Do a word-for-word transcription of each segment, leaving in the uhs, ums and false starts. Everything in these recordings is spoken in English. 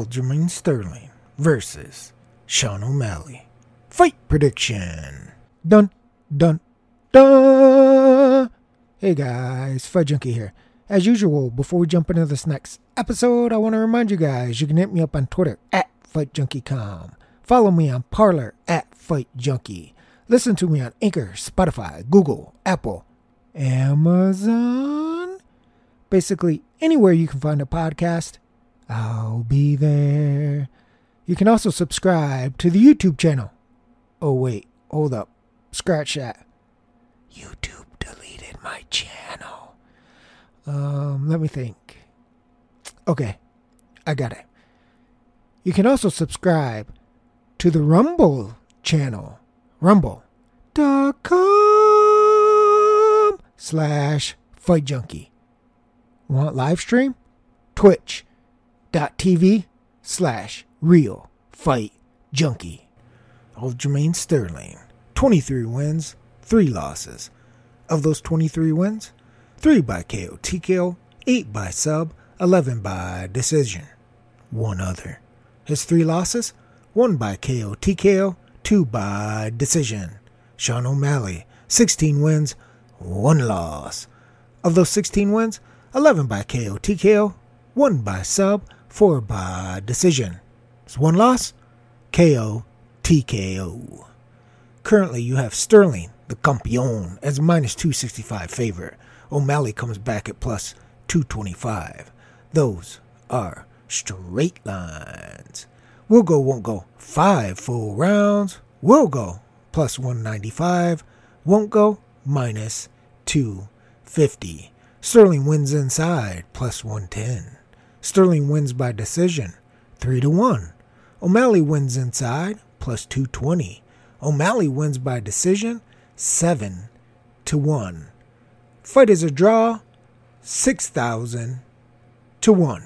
Aljamain Sterling versus Sean O'Malley. Fight prediction. Dun, dun, dun. Hey guys, Fight Junkie here. As usual, before we jump into this next episode, I want to remind you guys you can hit me up on Twitter at Fight Junkie dot com. Follow me on Parler at Fight Junkie. Listen to me on Anchor, Spotify, Google, Apple, Amazon. Basically, anywhere you can find a podcast, I'll be there. You can also subscribe to the YouTube channel. Oh wait, hold up. Scratch that. YouTube deleted my channel. Um, let me think. Okay, I got it. You can also subscribe to the Rumble channel. Rumble dot com slash Fight Junkie. Want live stream? Twitch dot T V slash Real Fight Junkie. Aljamain Sterling, twenty-three wins, three losses. Of those twenty-three wins, three by K O T K O, eight by sub, eleven by decision. One other. His three losses, one by K O T K O, two by decision. Sean O'Malley, sixteen wins, one loss. Of those sixteen wins, eleven by K O T K O, one by sub, four by decision. It's one loss, K O T K O. Currently, you have Sterling, the campeon, as minus two sixty-five favorite. O'Malley comes back at plus two twenty-five. Those are straight lines. We'll go, won't go, five full rounds. We'll go, plus one ninety-five. Won't go, minus two fifty. Sterling wins inside, plus one ten. Sterling wins by decision, three to one. O'Malley wins inside, plus two twenty. O'Malley wins by decision, seven to one. Fight is a draw, six thousand to one.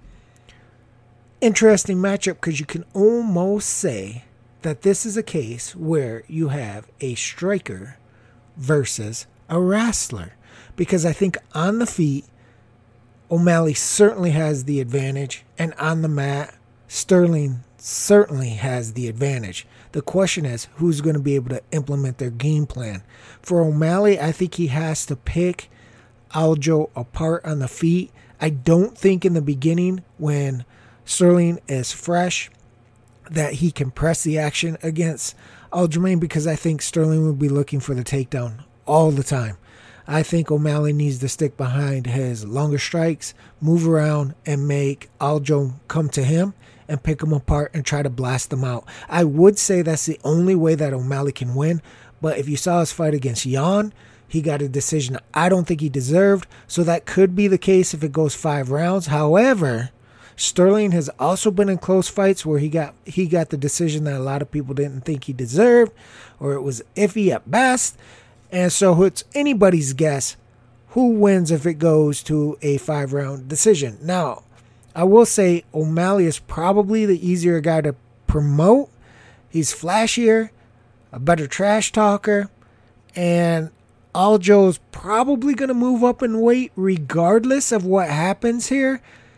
Interesting matchup because you can almost say that this is a case where you have a striker versus a wrestler. Because I think on the feet, O'Malley certainly has the advantage, and on the mat, Sterling certainly has the advantage. The question is, who's going to be able to implement their game plan? For O'Malley, I think he has to pick Aljo apart on the feet. I don't think in the beginning, when Sterling is fresh, that he can press the action against Aljamain, because I think Sterling would be looking for the takedown all the time. I think O'Malley needs to stick behind his longer strikes, move around, and make Aljo come to him and pick him apart and try to blast them out. I would say that's the only way that O'Malley can win, but if you saw his fight against Jan, he got a decision I don't think he deserved, so that could be the case if it goes five rounds. However, Sterling has also been in close fights where he got he got the decision that a lot of people didn't think he deserved, or it was iffy at best. And so it's anybody's guess who wins if it goes to a five-round decision. Now, I will say O'Malley is probably the easier guy to promote. He's flashier, a better trash talker, and Aljo's probably going to move up in weight regardless of what happens here.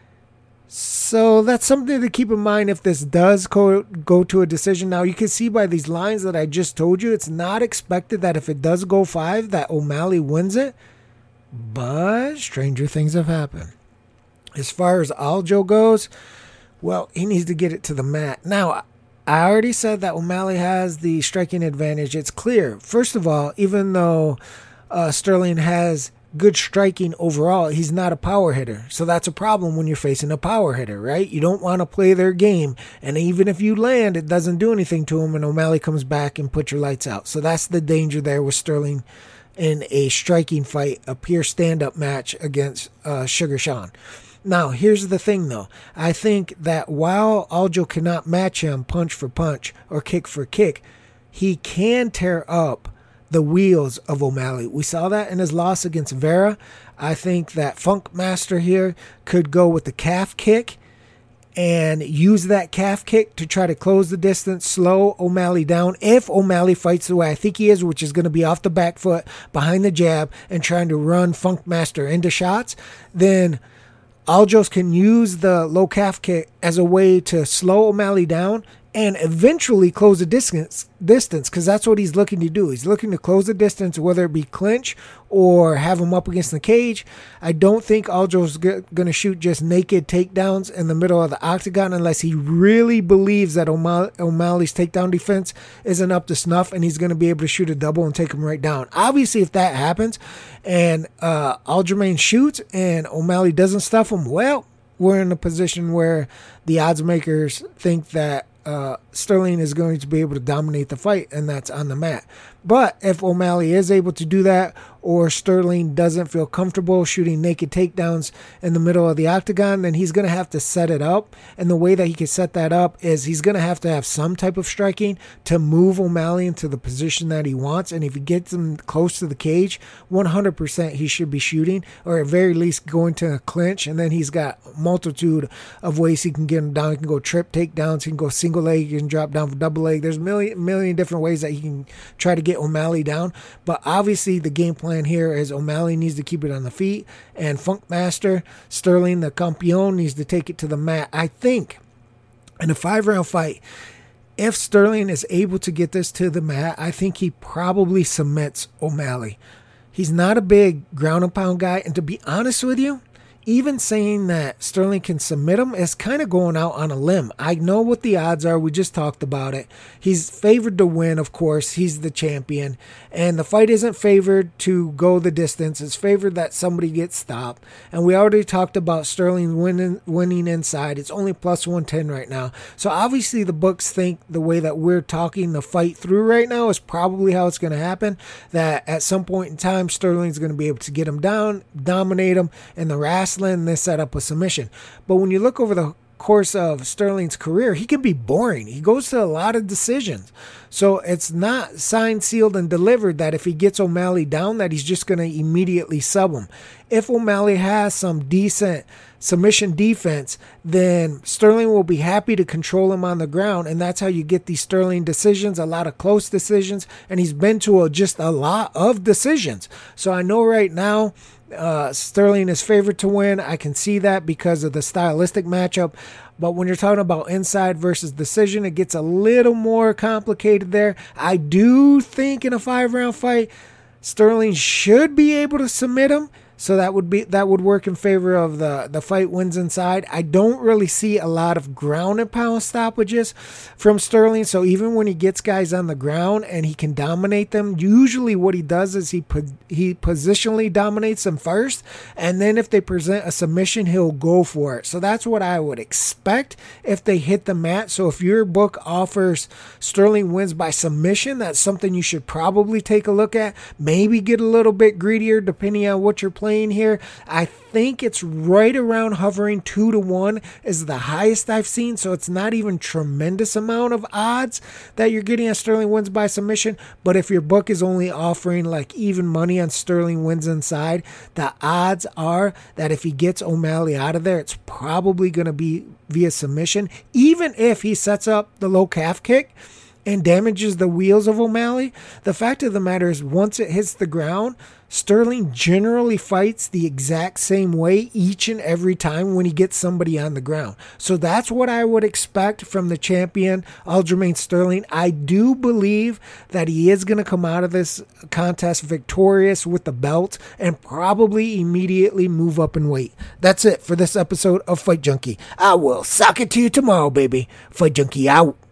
So that's something to keep in mind if this does go, go to a decision. Now, you can see by these lines that I just told you, it's not expected that if it does go five, that O'Malley wins it. But stranger things have happened. As far as Aljo goes, well, he needs to get it to the mat. Now, I already said that O'Malley has the striking advantage. It's clear. First of all, even though uh, Sterling has good striking overall, he's not a power hitter. So that's a problem when you're facing a power hitter, right? You don't want to play their game. And even if you land, it doesn't do anything to him, and O'Malley comes back and puts your lights out. So that's the danger there with Sterling in a striking fight, a pure stand-up match against uh, Sugar Sean. Now, here's the thing, though. I think that while Aljo cannot match him punch for punch or kick for kick, he can tear up the wheels of O'Malley. We saw that in his loss against Vera. I think that Funk Master here could go with the calf kick and use that calf kick to try to close the distance, slow O'Malley down. If O'Malley fights the way I think he is, which is going to be off the back foot, behind the jab, and trying to run Funk Master into shots, then Aljo can use the low calf kick as a way to slow O'Malley down and eventually close the distance, distance, because that's what he's looking to do. He's looking to close the distance, whether it be clinch or have him up against the cage. I don't think Aljo's g- going to shoot just naked takedowns in the middle of the octagon unless he really believes that O'Malley, O'Malley's takedown defense isn't up to snuff and he's going to be able to shoot a double and take him right down. Obviously, if that happens and uh, Aljamain shoots and O'Malley doesn't stuff him, well, we're in a position where the odds makers think that Uh, Sterling is going to be able to dominate the fight, and that's on the mat. But if O'Malley is able to do that, or Sterling doesn't feel comfortable shooting naked takedowns in the middle of the octagon, then he's going to have to set it up. And the way that he can set that up is he's going to have to have some type of striking to move O'Malley into the position that he wants. And if he gets him close to the cage, one hundred percent he should be shooting, or at very least going to a clinch. And then he's got a multitude of ways he can get him down. He can go trip takedowns, he can go single leg, he can drop down for double leg. There's a million, million different ways that he can try to get O'Malley down. But obviously the game plan here is O'Malley needs to keep it on the feet, and Funkmaster Sterling, the campeon, needs to take it to the mat. I think in a five-round fight, if Sterling is able to get this to the mat, I think he probably submits O'Malley. He's not a big ground and pound guy, and to be honest with you, even saying that Sterling can submit him is kind of going out on a limb. I know what the odds are. We just talked about it. He's favored to win, of course. He's the champion. And the fight isn't favored to go the distance. It's favored that somebody gets stopped. And we already talked about Sterling winning, winning inside. It's only plus one ten right now. So obviously the books think the way that we're talking the fight through right now is probably how it's going to happen. That at some point in time, Sterling's going to be able to get him down, dominate him, and the wrestling and this set up a submission. But when you look over the course of Sterling's career, he can be boring. He goes to a lot of decisions. So it's not signed, sealed, and delivered that if he gets O'Malley down that he's just going to immediately sub him. If O'Malley has some decent submission defense, then Sterling will be happy to control him on the ground, and that's how you get these Sterling decisions, a lot of close decisions, and he's been to a, just a lot of decisions. So I know right now Uh, Sterling is favored to win. I can see that because of the stylistic matchup. But when you're talking about inside versus decision, it gets a little more complicated there. I do think in a five-round fight, Sterling should be able to submit him. So that would be that would work in favor of the, the fight wins inside. I don't really see a lot of ground and pound stoppages from Sterling. So even when he gets guys on the ground and he can dominate them, usually what he does is he he positionally dominates them first. And then if they present a submission, he'll go for it. So that's what I would expect if they hit the mat. So if your book offers Sterling wins by submission, that's something you should probably take a look at. Maybe get a little bit greedier depending on what you're playing here. I think it's right around hovering two to one is the highest I've seen. So it's not even tremendous amount of odds that you're getting a Sterling wins by submission. But if your book is only offering like even money on Sterling wins inside, the odds are that if he gets O'Malley out of there, it's probably going to be via submission. Even if he sets up the low calf kick and damages the wheels of O'Malley, the fact of the matter is once it hits the ground, Sterling generally fights the exact same way each and every time when he gets somebody on the ground. So that's what I would expect from the champion, Aljamain Sterling. I do believe that he is going to come out of this contest victorious with the belt and probably immediately move up in weight. That's it for this episode of Fight Junkie. I will sock it to you tomorrow, baby. Fight Junkie out.